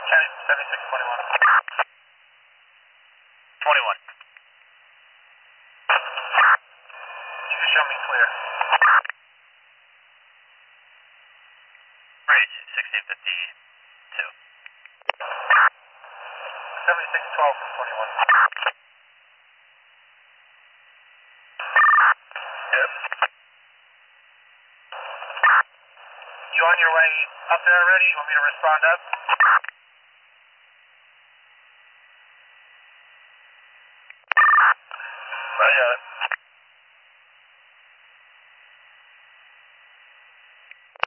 County 7621. 21. You just show me clear. Bridge 1652. 7612 from 21. Yep. You on your way up there already? You want me to respond up? I got it.